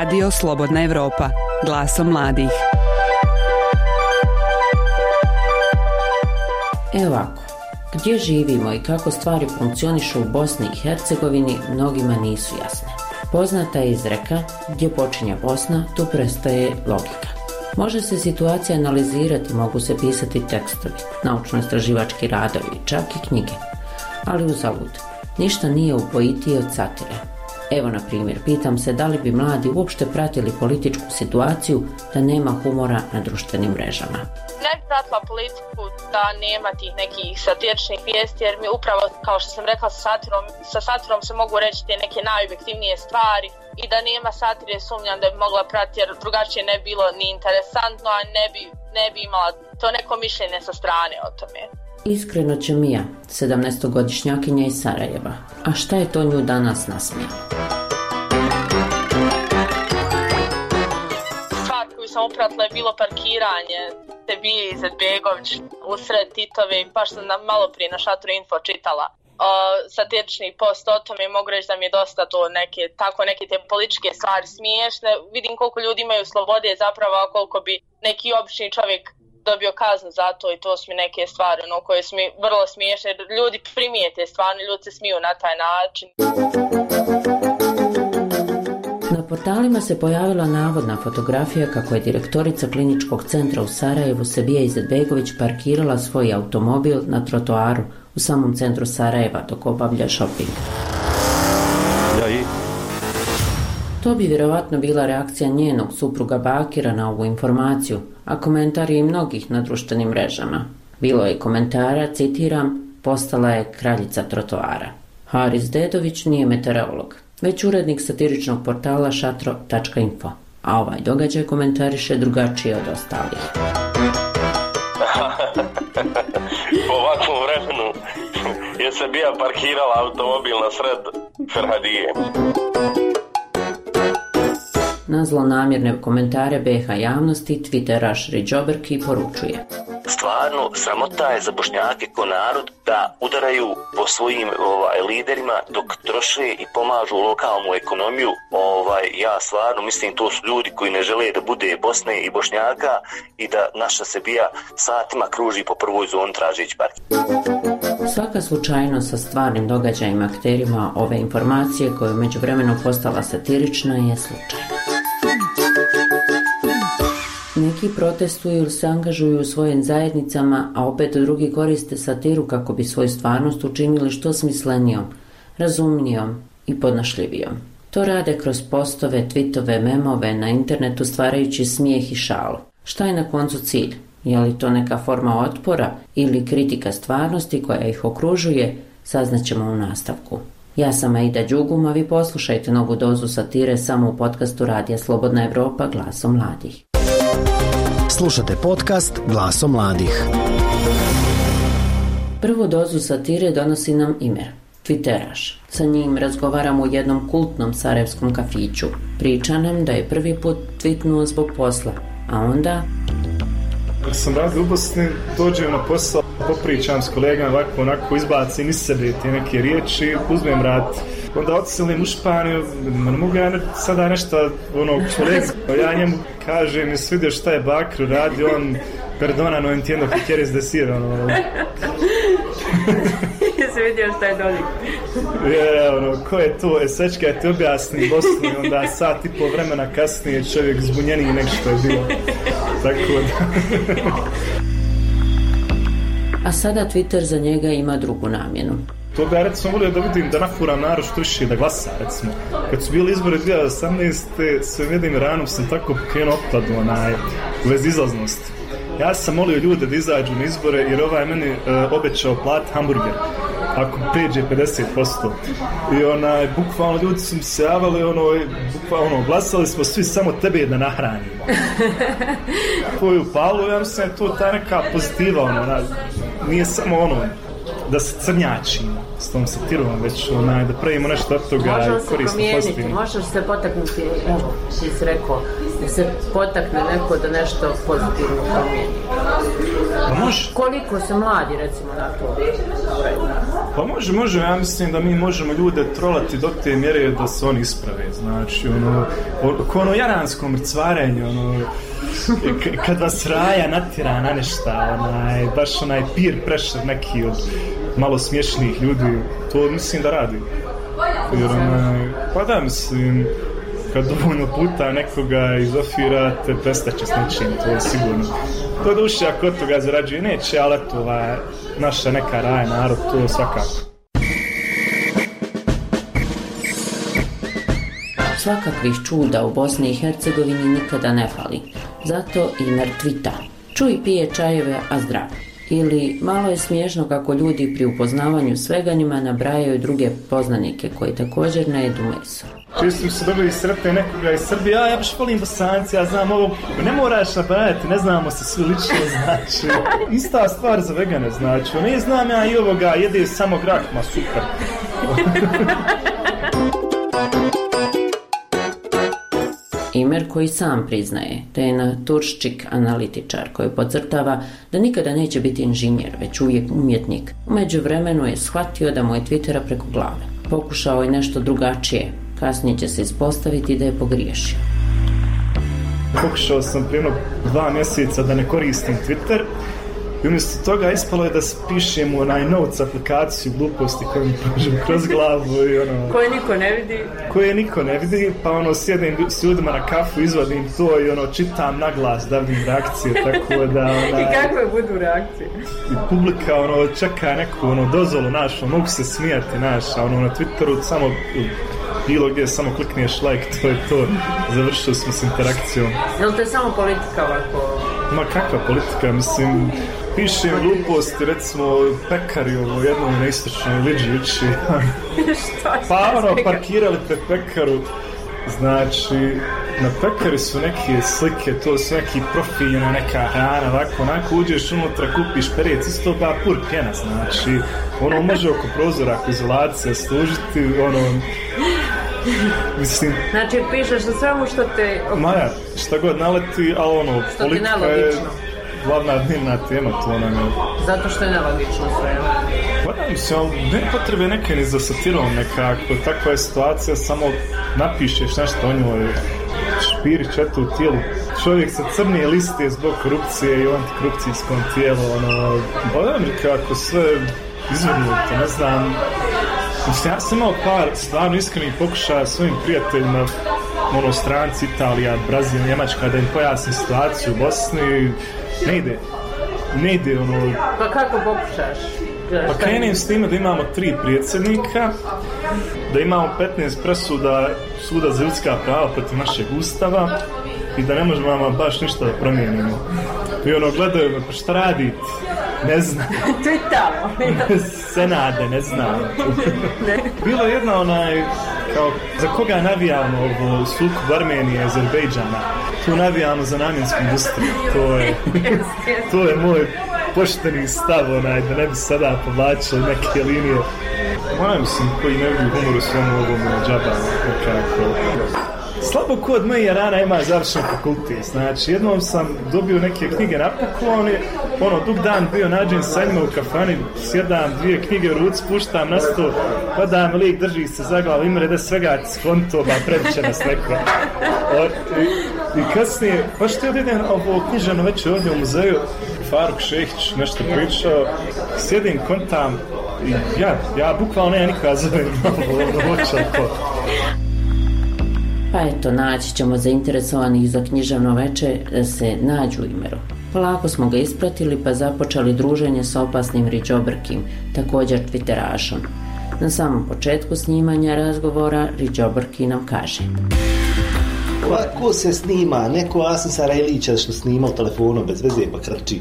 Radio Slobodna Evropa, glasom mladih. Evo ovako, gdje živimo i kako stvari funkcionišu u Bosni i Hercegovini mnogima nisu jasne. Poznata je izreka, gdje počinje Bosna, tu prestaje logika. Može se situacija analizirati, mogu se pisati tekstovi, naučno-istraživački radovi, čak i knjige. Ali uzalud, ništa nije upojitije od satire. Evo na primjer, pitam se da li bi mladi uopšte pratili političku situaciju da nema humora na društvenim mrežama. Ne bi pratila politiku da nema tih nekih satiričnih vijesti, jer mi upravo, kao što sam rekla, sa satirom se mogu reći te neke najobjektivnije stvari i da nema satire sumnjam da bi mogla pratiti, jer drugačije ne bi bilo ni interesantno, a ne bi imala to neko mišljenje sa strane o tome. Iskreno će Mija, 17-godišnjakinja iz Sarajeva. A šta je to nju danas nasmija? Stvar koju sam upratila je bilo parkiranje Sebije Izetbegović usred Titove, baš sam malo prije na Šatru Info čitala satirični post o tome. Mogu reći da mi je dosta to neke te političke stvari smiješne. Vidim koliko ljudi imaju slobode zapravo, a koliko bi neki obični čovjek dobio kaznu za to, i to su mi neke stvari koje su mi vrlo smiješne. Ljudi primijete stvarno, ljudi se smiju na taj način. Na portalima se pojavila navodna fotografija kako je direktorica kliničkog centra u Sarajevu Sebija Izetbegović parkirala svoj automobil na trotoaru u samom centru Sarajeva dok obavlja shopping. To bi vjerovatno bila reakcija njenog supruga Bakira na ovu informaciju, a komentari i mnogih na društvenim mrežama. Bilo je komentara, citiram, postala je kraljica trotoara. Haris Dedović nije meteorolog, već urednik satiričnog portala šatro.info, a ovaj događaj komentariše drugačije od ostalih. Po ovakvom vremenu je Sebija parkirala automobil na sred Ferhadije. Na zlonamjerne komentare BiH javnosti Twitteraš Riđoberki poručuje: stvarno sramota je za Bošnjake ko narod da udaraju po svojim liderima dok troše i pomažu lokalnu ekonomiju. Ja stvarno mislim to su ljudi koji ne žele da bude Bosne i Bošnjaka i da naša Sebija satima kruži po prvoj zoni tražeći parking. Svaka slučajnost sa stvarnim događajima akterima ove informacije koja je u međuvremenu postala satirična je slučajna. Neki protestuju ili se angažuju u svojim zajednicama, a opet drugi koriste satiru kako bi svoju stvarnost učinili što smislenijom, razumnijom i podnošljivijom. To rade kroz postove, tweetove, memove na internetu stvarajući smijeh i šalu. Šta je na koncu cilj? Je li to neka forma otpora ili kritika stvarnosti koja ih okružuje? Saznaćemo u nastavku. Ja sam Aida Đugum, a vi poslušajte novu dozu satire samo u podcastu Radija Slobodna Evropa, glasom mladih. Slušate podcast Glasom mladih. Prvu dozu satire donosi nam Imer, Twitteraš. Sa njim razgovaramo u jednom kultnom sarajevskom kafiću. Priča nam da je prvi put tweetnuo zbog posla, a onda... Dok sam radio u Bosni, dođem na posao, popričam s kolegama, onako izbacim iz sebe te neke riječi, uzmem rad. Onda odselim u Španiju, ne mogu ja sada nešto kolega. Ja njemu kažem, jesi vidio šta je Bakr radi, on, perdona, no entiendo que quieres decir, Jesi vidio šta je doli? Ko je to? Sečka ti objasni Bosni, onda sat i pol vremena kasnije čovjek zbunjeniji nek što je bilo. Tako da... A sada Twitter za njega ima drugu namjenu. To ga recimo volio da vidim da nafuram narod što više da glasa, recimo. Kad su bili izbori 2018. sve vidim ranom sam tako pokrenuo otkladu u vezi izlaznosti. Ja sam molio ljude da izađu na izbore jer ovaj meni obećao platiti hamburger ako pređe 50%. I bukvalno ljudi su mi se javali, bukvalno glasali smo svi samo tebe da nahranimo. Koju palu, ja mislim to ta neka pozitiva, nije samo da se crnjačimo s tom satirom, već da pravimo nešto od toga i korisno pozitivno. Može se potaknuti, evo, ti si rekao, da se potakne neko da nešto pozitivno promijeni. Može. Koliko se mladi, recimo, na to uredi? Pa može, ja mislim da mi možemo ljude trolati do te mjere da se oni isprave, znači, ono jaransko mrcvarenje, kad vas raja natjera na nešta, baš onaj peer pressure neki od malo smiješnih ljudi, to mislim da radi. Jer pa da, mislim, kad dovoljno puta nekoga izofirate, prestaće s nečim, to je sigurno. To duše, ako od toga zarađuje, neće, ali to naša neka raja narod, to svakako. Svakakvih čuda u Bosni i Hercegovini nikada ne fali, zato i mrtvita. Čuj pije čajeve, a zdrav. Ili malo je smiješno kako ljudi pri upoznavanju svega njima nabrajaju druge poznanike koji također ne jedu meso. Često se dobili sretne nekoga iz Srbije, ja baš volim Bosanci, ja znam ovo, ne moraš nabrajati, ne znamo se svi lično, znači. Ista stvar za vegane, znači, ne znam ja i ovoga, jede samo grah, ma super. Imer koji sam priznaje da je naturščik analitičar koji podcrtava da nikada neće biti inženjer, već uvijek umjetnik. U međuvremenu je shvatio da mu je Twittera preko glave. Pokušao je nešto drugačije, kasnije će se ispostaviti da je pogriješio. Pokušao sam prije 2 mjeseca da ne koristim Twitter i umjesto toga ispalo je da pišem u onaj notes aplikaciju gluposti koje mi prođem kroz glavu i koje niko ne vidi, pa sjedim s ljudima na kafu, izvadim to i čitam na glas da vidim reakcije, tako da I kakve budu reakcije? I publika čeka neku dozvolu našu, mogu se smijati naša, na Twitteru samo bilo gdje samo klikneš like, to je to, završili smo s interakcijom. Jel to je samo politika ovako? Ma kakva politika, mislim, pišem gluposti, recimo pekari jednom na istočnoj Liđi uči. Pa parkirali pred pekaru, znači na pekari su neke slike, to su neki profiljena neka hrana, onako uđeš unutra, kupiš perec, isto ba pur pjena, znači može oko prozora, ako izolacija služiti, mislim... Znači pišeš na svemu što te... Maja, šta god naleti, ali politika je glavna dnevna tema, to je... Zato što je nelogično sve. Pa da, mislim, ne potrebe neke ni za satirom nekako, takva je situacija, samo napišeš nešto o njoj, špirić eto u tijelu. Čovjek sa crnije liste zbog korupcije i antikorupcijskom tijelu, pa da mi kako sve izvrnuto, ne znam. Mislim, ja sam imao par stvarno iskrenih pokušaja svojim prijateljima, stranci, Italija, Brazil, Njemačka, da im pojasnim situaciju u Bosni. Ne ide. Pa kako pokušaš? Pa krenem s time da imamo 3 predsjednika, da imamo 15 presuda Suda za ljudska prava protiv našeg ustava i da ne možemo baš ništa da promijenimo. I gledaju me, pa šta radite? Ne znam. To je tamo. Senade, ne znam. Bilo je jedna kao, za koga navijamo ovo sukob Armenije i Azerbejdžana? Tu navijamo za namjensku industriju. To je moj pošteni stav, da ne bi sada povlačio neke linije. Mislim, koji ne vidi humor u svemu ovom džaba, nekako. Slabo ko od moje rana ima završen fakultet, znači jednom sam dobio neke knjige na poklon, dug dan bio nađen sa njima u kafani, sjedam 2 knjige u ruci, puštam na sto, pa da mi lik drži se za glavu, ima da svega skonto, ba previše nas neko. I kasnije, pa što je idem ovo knjižano večer ovdje u muzeju, Faruk Šehić nešto pričao, sjedim kontam i ja bukvalno nema nikoga zovem ovo očako. Pa eto, naći ćemo zainteresovanih za književno veče da se nađu u Imeru. Polako smo ga ispratili pa započeli druženje sa opasnim Riđobrkim, također Twitterašom. Na samom početku snimanja razgovora Riđobrki nam kaže: Ko se snima? Neko Asim Sarajlića što snima u telefonu bez veze pa krči.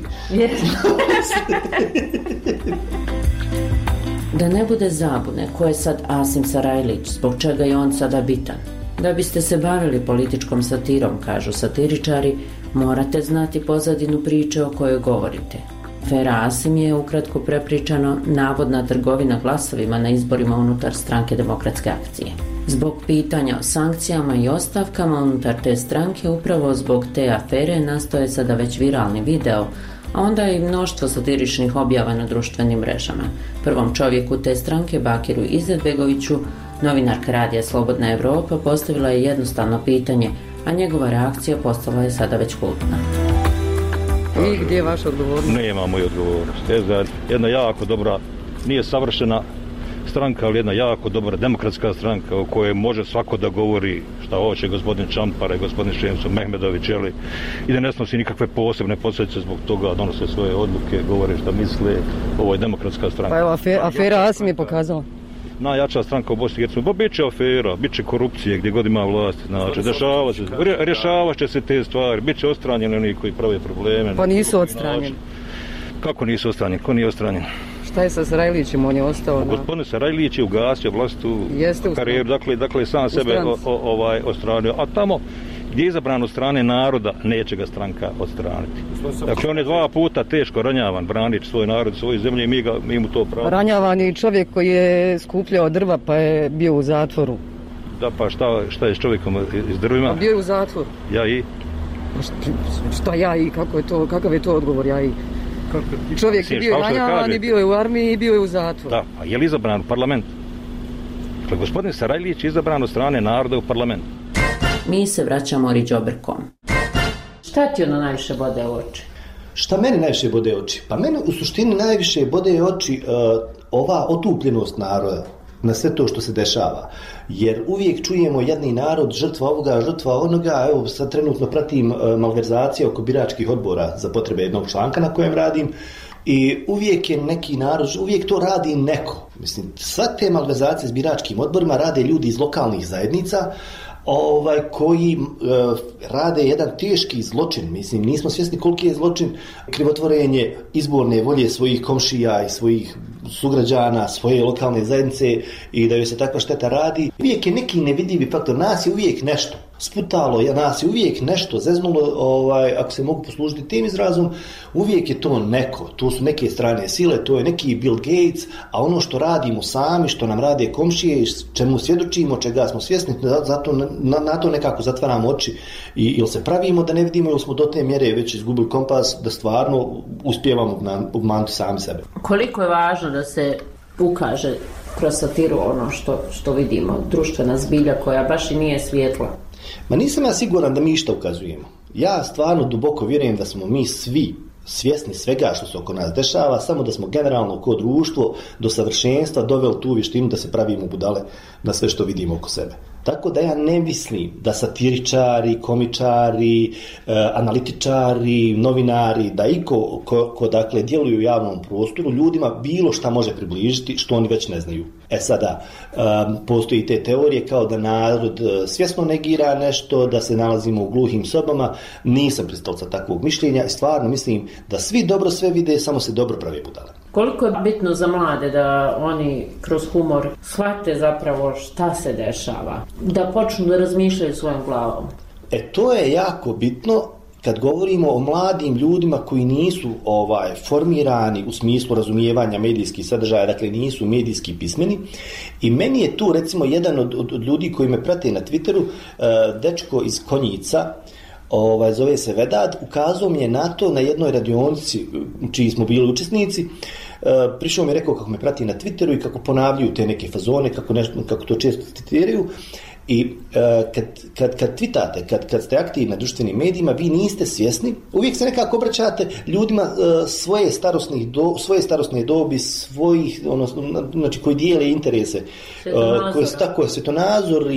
Da ne bude zabune ko je sad Asim Sarajlić, zbog čega je on sada bitan. Da biste se bavili političkom satirom, kažu satiričari, morate znati pozadinu priče o kojoj govorite. Afera Asim je, ukratko prepričano, navodna trgovina glasovima na izborima unutar stranke Demokratske akcije. Zbog pitanja o sankcijama i ostavkama unutar te stranke, upravo zbog te afere nastao je sada već viralni video, a onda i mnoštvo satiričnih objava na društvenim mrežama. Prvom čovjeku te stranke, Bakiru Izetbegoviću, novinarka radija Slobodna Evropa postavila je jednostavno pitanje, a njegova reakcija postala je sada već kultna. I gdje je vaša odgovornost? Nema moju odgovornost. Jedna jako dobra, nije savršena stranka, ali jedna jako dobra demokratska stranka u kojoj može svako da govori šta hoće, gospodin Čampara i gospodin Šemso Mehmedović, i da ne snosi nikakve posebne posljedice zbog toga, donose svoje odluke, govore šta misle. Ovo je demokratska stranka. Pa evo, afera Asim je pokazala. Najjača stranka u Bosni i Hercegovini. Bit će afera, bit će korupcije gdje god ima vlast, znači, rješavat će se te stvari, bit će odstranjeni oni koji prave probleme. Pa nisu odstranjeni. Kako nisu odstranjeni? Ko nije odstranjen? Šta je sa Sarajlićem, on je ostao? Gospodin Sarajlić je ugasio vlastu karijeru, dakle sam sebe odstranio, a tamo gdje je izabran od strane naroda, neće ga stranka odstraniti. Dakle, on je 2 puta teško ranjavan, branič svoj narod, svoju zemlju i mi mu to pravo. Ranjavan je čovjek koji je skupljao drva pa je bio u zatvoru. Da, pa šta je s čovjekom iz drvima? Pa bio je u zatvoru. Ja i? Šta ja i, kakav je to odgovor, ja i? Čovjek je bio ranjavan i bio je u armiji i bio je u zatvoru. Da, a je li izabran u parlament? Dakle, gospodin Sarajlić je izabran od strane naroda u parlament. Mi se vraćamo Riđoberkom. Šta ti ono najviše bode u oči? Šta meni najviše bode oči? Pa meni u suštini najviše bode oči ova otupljenost naroda na sve to što se dešava. Jer uvijek čujemo jedni narod, žrtva ovoga, žrtva onoga. Evo sad trenutno pratim malverzacije oko biračkih odbora za potrebe jednog članka na kojem radim. I uvijek je neki narod, uvijek to radi neko. Mislim, sve te malverzacije s biračkim odborima rade ljudi iz lokalnih zajednica, koji rade jedan teški zločin. Mislim, nismo svjesni koliki je zločin krivotvorenje izborne volje svojih komšija i svojih sugrađana, svoje lokalne zajednice i da joj se takva šteta radi. Uvijek je neki nevidljivi faktor. Nas je uvijek nešto sputalo, nas je uvijek nešto zeznulo, ako se mogu poslužiti tim izrazom, uvijek je to neko. To su neke strane sile, to je neki Bill Gates, a ono što radimo sami, što nam rade komšije, čemu svjedočimo, čega smo svjesni, zato na to nekako zatvaramo oči ili se pravimo da ne vidimo, ili smo do te mjere već izgubili kompas da stvarno uspijevamo obmanuti sami sebe. Koliko je važno da se ukaže kroz satiru ono što vidimo, društvena zbilja koja baš i nije svjetla? Ma nisam ja siguran da mi išta ukazujemo. Ja stvarno duboko vjerujem da smo mi svi svjesni svega što se oko nas dešava, samo da smo generalno kao društvo do savršenstva doveli tu vještinu da se pravimo budale na sve što vidimo oko sebe. Tako da ja ne mislim da satiričari, komičari, analitičari, novinari, da iko ko dakle djeluju u javnom prostoru ljudima bilo šta može približiti što oni već ne znaju. Sada postoji te teorije kao da narod svjesno negira nešto, da se nalazimo u gluhim sobama. Nisam pristalica takvog mišljenja i stvarno mislim da svi dobro sve vide, samo se dobro prave budale. Koliko je bitno za mlade da oni kroz humor shvate zapravo šta se dešava, da počnu da razmišljaju svojom glavom? To je jako bitno kad govorimo o mladim ljudima koji nisu formirani u smislu razumijevanja medijskih sadržaja, dakle nisu medijski pismeni. I meni je tu recimo jedan od ljudi koji me prate na Twitteru, dečko iz Konjica, zove se Vedad, ukazao mi je na to na jednoj radionici čiji smo bili učesnici. Prišao mi je rekao kako me prati na Twitteru i kako ponavljaju te neke fazone, kako to često citiraju. I kad tweetate, kad ste aktivni na društvenim medijima, vi niste svjesni, uvijek se nekako obraćate ljudima svoje starosne dobi, svojih, znači koji dijele interese, koji su tako svjetonazor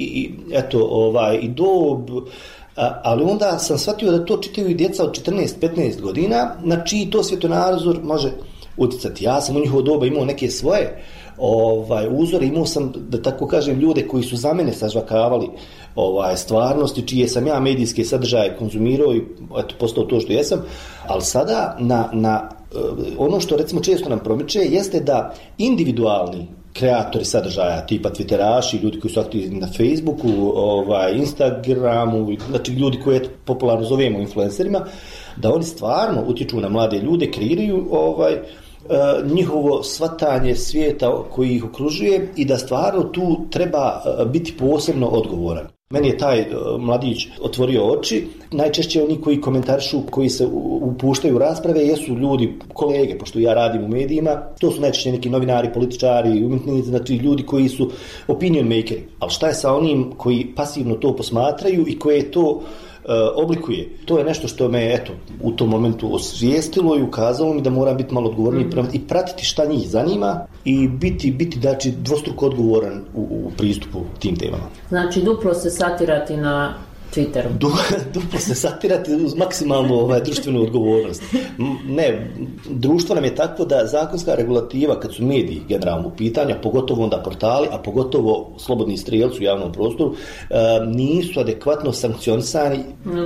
i dob. Ali onda sam shvatio da to čitaju i djeca od 14-15 godina, na čiji to svjetonazor može utjecati. Ja sam u njihovo doba imao neke svoje uzore, imao sam, da tako kažem, ljude koji su za mene sažvakavali stvarnosti, čije sam ja medijske sadržaje konzumirao i postao to što jesam, ali sada na ono što recimo često nam promiče jeste da individualni kreatori sadržaja, tipa Twitteraši, ljudi koji su aktivni na Facebooku, Instagramu, znači ljudi koje popularno zovemo influencerima, da oni stvarno utječu na mlade ljude, kreiraju njihovo shvatanje svijeta koji ih okružuje i da stvarno tu treba biti posebno odgovoran. Meni je taj mladić otvorio oči. Najčešće oni koji komentarišu, koji se upuštaju u rasprave, jesu ljudi, kolege, pošto ja radim u medijima, to su najčešće neki novinari, političari, umjetnici, znači ljudi koji su opinion makeri. Ali šta je sa onim koji pasivno to posmatraju i koje to oblikuje? To je nešto što me u tom momentu osvijestilo i ukazalo mi da moram biti malo odgovorniji i pratiti šta njih zanima i biti znači, dvostruko odgovoran u pristupu tim temama. Znači duplo se satirati na Twitteru. Duplo se satirati uz maksimalnu društvenu odgovornost. Ne, društvo nam je takvo da zakonska regulativa, kad su mediji generalno u pitanju, pogotovo onda portali, a pogotovo slobodni strijelci u javnom prostoru, nisu adekvatno sankcionisani,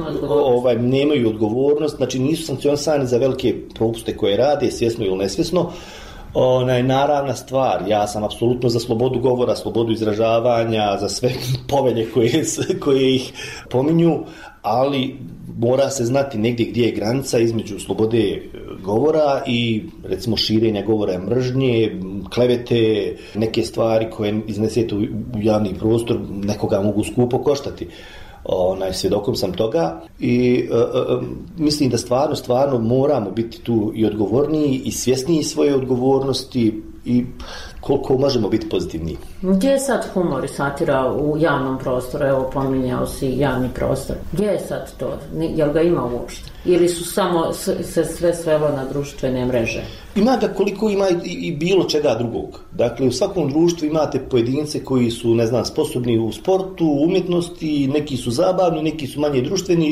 nemaju odgovornost, znači nisu sankcionisani za velike propuste koje rade, svjesno ili nesvjesno. Naravna stvar, ja sam apsolutno za slobodu govora, slobodu izražavanja, za sve povelje koje ih pominju, ali mora se znati negdje gdje je granica između slobode govora i recimo širenja govora mržnje, klevete, neke stvari koje iznesete u javni prostor nekoga mogu skupo koštati. Svjedokom sam toga i mislim da stvarno moramo biti tu i odgovorniji i svjesniji svoje odgovornosti i koliko možemo biti pozitivniji. Gdje je sad humor i satira u javnom prostoru? Evo, pominjao si javni prostor. Gdje je sad to? Jel ga ima uopšte? Ili su samo se sve svelo na društvene mreže? Ima ga koliko ima i bilo čega drugog. Dakle, u svakom društvu imate pojedince koji su, sposobni u sportu, umjetnosti, neki su zabavni, neki su manje društveni.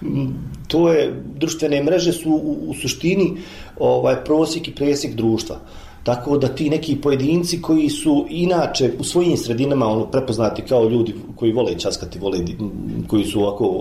Društvene mreže su u suštini prosjek i presjek društva. Tako da ti neki pojedinci koji su inače u svojim sredinama prepoznati kao ljudi koji vole časkati, koji su ovako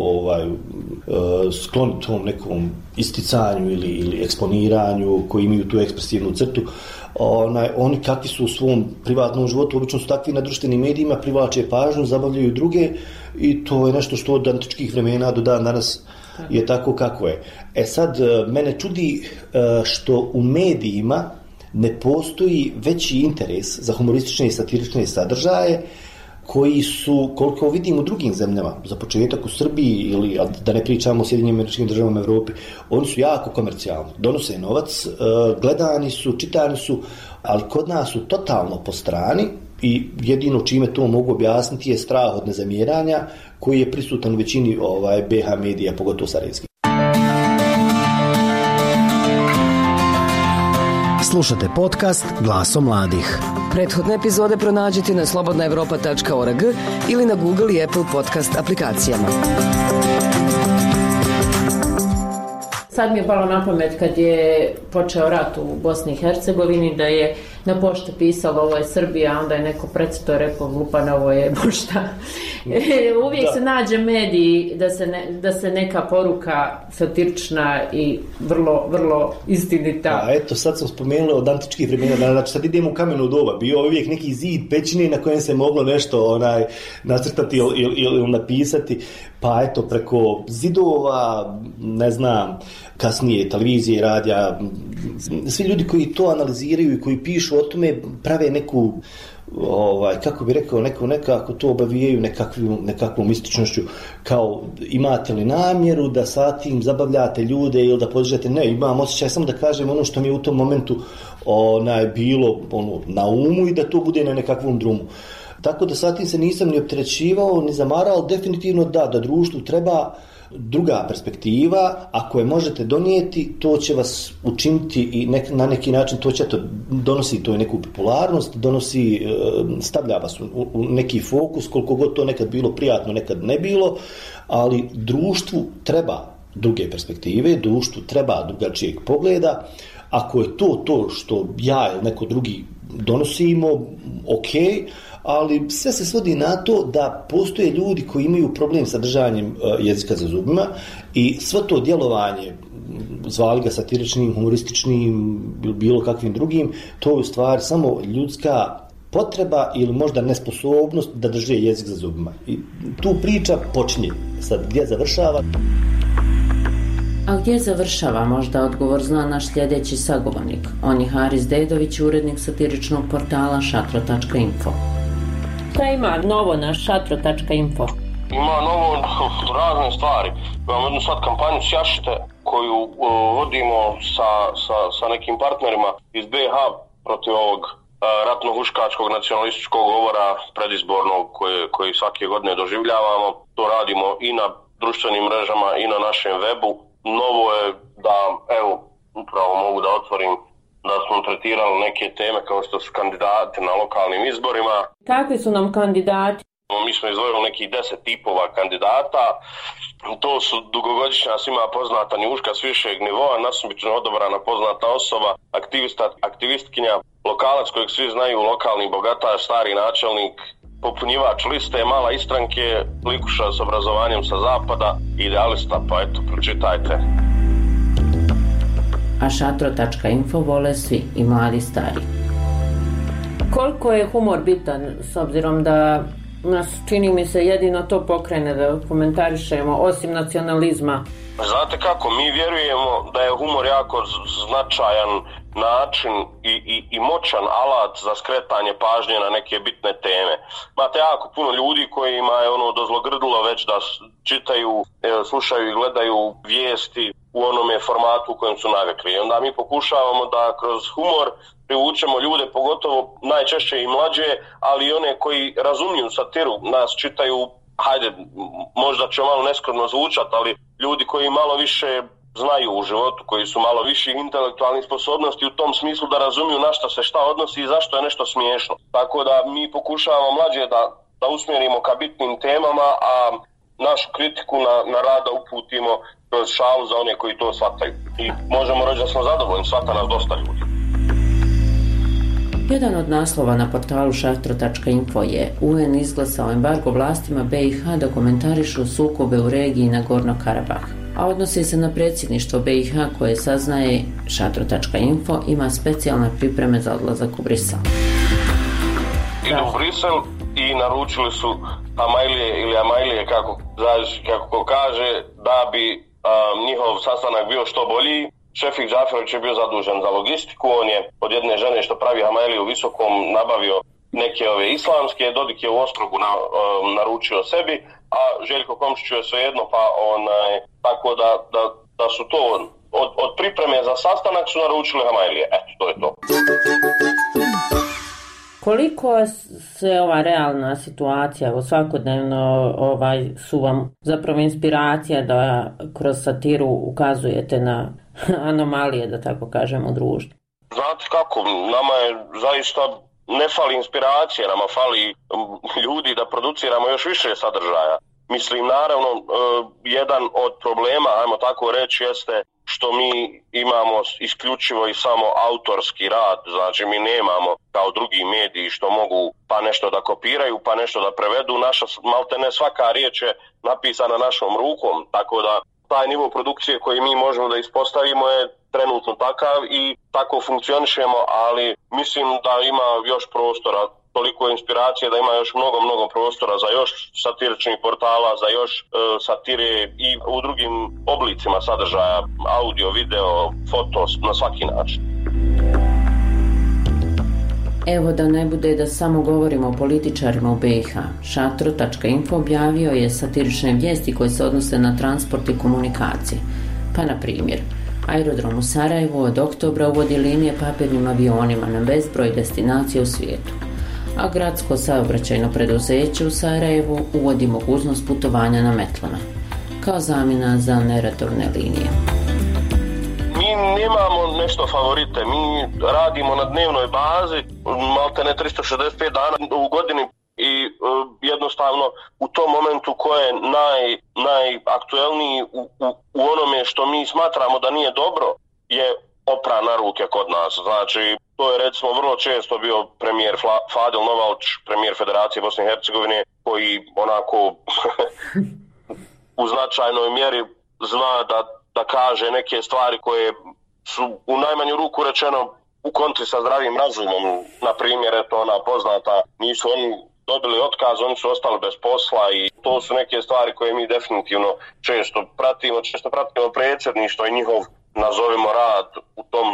skloni tom nekom isticanju ili eksponiranju, koji imaju tu ekspresivnu crtu, oni kakvi su u svom privatnom životu, obično su takvi na društvenim medijima, privlače pažnju, zabavljaju druge i to je nešto što od antičkih vremena do dan danas je tako kako je. Sad, mene čudi što u medijima ne postoji veći interes za humoristične i satirične sadržaje koji su, koliko vidim u drugim zemljama, za početak u Srbiji ili da ne pričamo o Sjedinjenim Američkim Državama Evropi, oni su jako komercijalni, donose novac, gledani su, čitani su, ali kod nas su totalno po strani i jedino čime to mogu objasniti je strah od nezamjeranja koji je prisutan u većini BH medija, pogotovo sarajevskih. Slušate podcast Glasom mladih. Prethodne epizode pronađite na slobodnaevropa.org ili na Google i Apple podcast aplikacijama. Sad mi je palo na pamet kad je počeo rat u Bosni i Hercegovini da je na pošti pisalo ovo je Srbija, onda je neko precito rekao glupan, ovo je pošta. Uvijek se nađe mediji da se neka poruka satirična i vrlo, vrlo istinita. Sad sam spomenula od antičkih vremena, znači sad idemo u kameno doba, bio uvijek neki zid pećine na kojem se moglo nešto nacrtati ili napisati, pa preko zidova, kasnije televizije, radija, svi ljudi koji to analiziraju i koji pišu o tome prave neku, kako bi rekao, nekako to obavijaju nekakvom mističnošću, kao imate li namjeru da sa tim zabavljate ljude ili da podižete, ne, imam osjećaj samo da kažem ono što mi je u tom momentu bilo na umu i da to bude na nekakvom drumu. Tako da sa tim se nisam ni opterećivao, ni zamarao, definitivno da društvu treba druga perspektiva, ako je možete donijeti, to će vas učiniti i na neki način to će donosi to neku popularnost, stavlja vas u neki fokus, koliko god to nekad bilo prijatno, nekad ne bilo, ali društvu treba druge perspektive, društvu treba drugačijeg pogleda. Ako je to što ja ili neko drugi donosimo, ok, ali sve se svodi na to da postoje ljudi koji imaju problem sa držanjem jezika za zubima i sve to djelovanje, zvali ga satiričnim, humorističnim ili bilo kakvim drugim, to je u stvari samo ljudska potreba ili možda nesposobnost da drže jezik za zubima. I tu priča počinje. Sad gdje završava? A gdje završava, možda odgovor zna naš sljedeći sagovornik. On je Haris Dedović, urednik satiričnog portala šatro.info. Šta ima novo na šatro.info? Ima novo razne stvari. Imamo jednu sad kampanju Sjašite koju vodimo sa nekim partnerima iz BiH protiv ovog ratno-huškačkog nacionalističkog govora predizbornog koji svake godine doživljavamo. To radimo i na društvenim mrežama i na našem webu. Novo je da, evo, upravo mogu da otvorim da smo tretirali neke teme kao što su kandidati na lokalnim izborima. Kakvi su nam kandidati? Mi smo izdvojili nekih 10 tipova kandidata. To su dugogodišnja svima poznata njuška s višeg nivoa, nasumično odabrana poznata osoba, aktivistkinja, lokalac kojeg svi znaju, lokalni bogataš, stari načelnik, popunjivač liste, mala istranke, likuša s obrazovanjem sa zapada, idealista, pa eto, pročitajte. A šatro.info vole svi, i mladi i stari. Koliko je humor bitan, s obzirom da nas, čini mi se, jedino to pokrene da komentarišemo, osim nacionalizma? Znate kako, mi vjerujemo da je humor jako značajan način i moćan alat za skretanje pažnje na neke bitne teme. Imate jako puno ljudi kojima je dozlogrdilo već da čitaju, slušaju i gledaju vijesti u onome formatu u kojem su navikli. I onda mi pokušavamo da kroz humor privučemo ljude, pogotovo najčešće i mlađe, ali i one koji razumiju satiru, nas čitaju, hajde, možda će malo neskromno zvučati, ali ljudi koji malo više znaju u životu, koji su malo više intelektualnih sposobnosti u tom smislu da razumiju na šta se šta odnosi i zašto je nešto smiješno. Tako da mi pokušavamo mlađe da usmjerimo ka bitnim temama, a našu kritiku na rada uputimo kroz šalu za one koji to shvataju. I možemo reći da smo zadovoljni, shvata nas dosta ljudi. Jedan od naslova na portalu šatro.info je UN izglasao embargo vlastima BiH da komentarišu sukobe u regiji Nagorno Karabah, a odnosi se na predsjedništvo BiH koje, saznaje šatro.info, ima specijalne pripreme za odlazak u Brisel. Idu u Brisel i naručili su Amajlije, kako kaže, da bi njihov sastanak bio što bolji. Šefik Džaferović je bio zadužen za logistiku, on je od jedne žene što pravi Amajliju u Visokom nabavio neke ove islamske, Dodik je u Ostrogu naručio sebi, a Željko Komšiću je svejedno, pa tako da su to od pripreme za sastanak su naručili Amajlije. Eto, to je to. Koliko se ova realna situacija svakodnevno su vam zapravo inspiracija da kroz satiru ukazujete na anomalije, da tako kažem, u društvu? Znate kako, nama je zaista ne fali inspiracije, nama fali ljudi da produciramo još više sadržaja. Mislim, naravno, jedan od problema, ajmo tako reći, jeste što mi imamo isključivo i samo autorski rad, znači mi nemamo kao drugi mediji što mogu pa nešto da kopiraju, pa nešto da prevedu. Naša, maltene svaka riječ je napisana našom rukom, tako da taj nivo produkcije koji mi možemo da ispostavimo je trenutno takav i tako funkcionišemo, ali mislim da ima još prostora, toliko inspiracije da ima još mnogo prostora za još satiričnih portala, za još satire i u drugim oblicima sadržaja, audio, video, foto, na svaki način. Evo da ne bude da samo govorimo o političarima u BiH, šatro.info objavio je satirične vijesti koje se odnose na transport i komunikacije. Pa na primjer, aerodrom u Sarajevu od oktobra uvodi linije papirnim avionima na bezbroj destinacija u svijetu, a gradsko saobraćajno preduzeće u Sarajevu uvodi mogućnost putovanja na metlama, kao zamjena za neredovne linije. Mi nemamo nešto favorite, mi radimo na dnevnoj bazi, maltene 365 dana u godini i jednostavno u tom momentu ko je najaktuelniji u onome što mi smatramo da nije dobro je opra na ruke kod nas. Znači, to je recimo vrlo često bio premijer Fadil Novalč, premijer Federacije Bosne i Hercegovine, koji onako u značajnoj mjeri zna da kaže neke stvari koje su u najmanju ruku rečeno u kontri sa zdravim razumom. Na primjer, eto ona poznata, nisu oni dobili otkaz, oni su ostali bez posla i to su neke stvari koje mi definitivno često pratimo predsjedništvo i njihov, nazovimo, rad u tom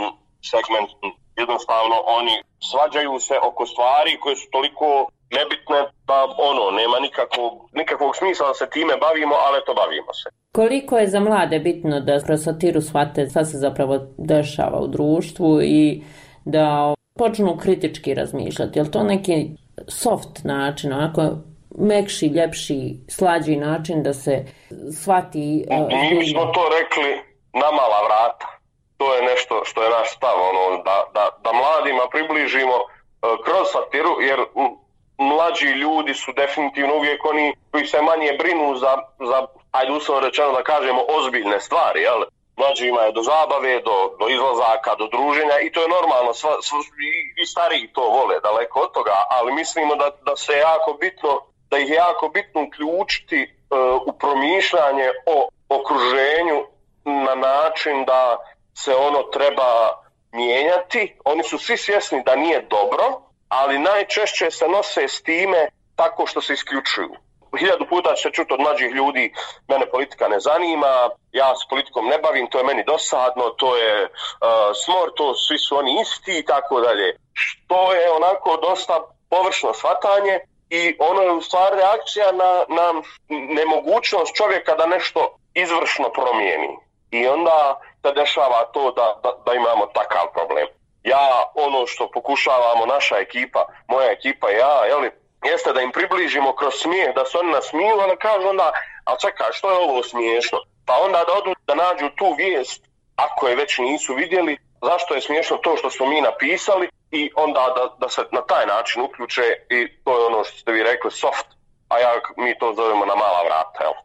segment. Jednostavno oni svađaju se oko stvari koje su toliko nebitne da nema nikakvog smisla da se time bavimo, ali to bavimo se. Koliko je za mlade bitno da kroz satiru shvate šta se zapravo dešava u društvu i da počnu kritički razmišljati? Je li to neki soft način, onako mekši, ljepši, slađi način da se shvati? Mi smo to rekli na mala vrata. To je nešto što je naš stav, da mladima približimo kroz satiru, jer mlađi ljudi su definitivno uvijek oni koji se manje brinu za ajde uslovno rečeno da kažemo, ozbiljne stvari, jel? Mlađima je do zabave, do izlazaka, do druženja i to je normalno, i stariji to vole, daleko od toga, ali mislimo da se jako bitno, da ih je jako bitno uključiti u promišljanje o okruženju na način da se ono treba mijenjati. Oni su svi svjesni da nije dobro, ali najčešće se nose s time tako što se isključuju. 1000 puta će se čuti od mlađih ljudi, mene politika ne zanima, ja s politikom ne bavim, to je meni dosadno, to je smor, to svi su oni isti i tako dalje. Što je onako dosta površno shvatanje i ono je u stvari reakcija na nemogućnost čovjeka da nešto izvršno promijeni. I onda se dešava to da imamo takav problem. Ja, ono što pokušavamo, naša ekipa, moja ekipa i ja, jeste da im približimo kroz smijeh, da se oni nasmiju, a da kažu onda, ali čekaj, što je ovo smiješno? Pa onda da odu da nađu tu vijest, ako je već nisu vidjeli, zašto je smiješno to što smo mi napisali i onda da se na taj način uključe i to je ono što ste vi rekli, soft, a mi to zovemo na mala vrata, jel?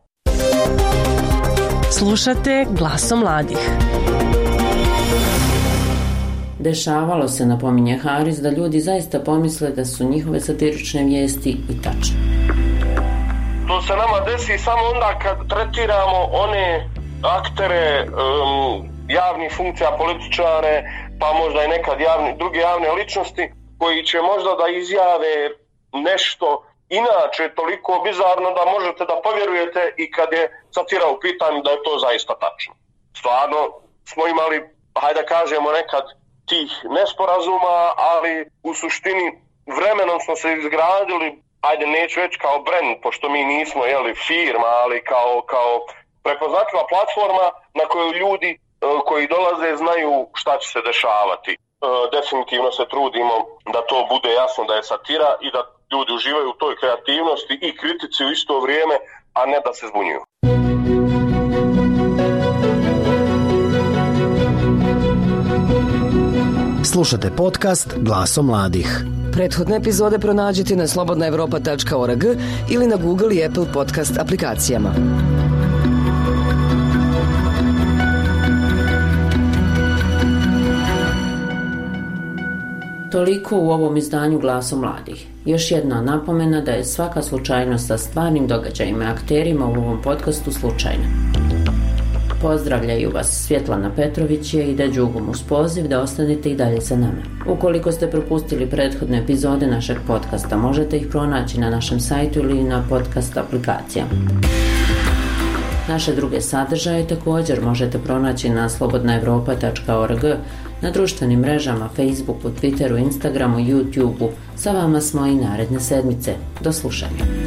Slušate Glasom mladih. Dešavalo se, napominje Haris, da ljudi zaista pomisle da su njihove satirične vijesti i tačne. To se nama desi samo onda kad tretiramo one aktere javnih funkcija, političare, pa možda i nekad druge javne ličnosti koji će možda da izjave nešto inače toliko bizarno da možete da povjerujete i kad je satira u pitanju da je to zaista tačno. Stvarno smo imali, hajde da kažemo nekad, tih nesporazuma, ali u suštini vremenom smo se izgradili, ajde neću reći kao brand, pošto mi nismo firma, ali kao prepoznatljiva platforma na kojoj ljudi koji dolaze znaju šta će se dešavati. Definitivno se trudimo da to bude jasno da je satira i da ljudi uživaju u toj kreativnosti i kritici u isto vrijeme, a ne da se zbunjuju. Slušate podcast Glasom mladih. Prethodne epizode pronađite na slobodnaevropa.org ili na Google i Apple podcast aplikacijama. Toliko u ovom izdanju Glasom mladih. Još jedna napomena da je svaka slučajnost sa stvarnim događajima i akterima u ovom podcastu slučajna. Pozdravljaju vas Svjetlana Petrović i ide Đugum uz poziv da ostanete i dalje sa nama. Ukoliko ste propustili prethodne epizode našeg podcasta, možete ih pronaći na našem sajtu ili na podcast aplikacijama. Naše druge sadržaje također možete pronaći na slobodnaevropa.org, na društvenim mrežama, Facebooku, Twitteru, Instagramu, YouTubeu. Sa vama smo i naredne sedmice. Do slušanja.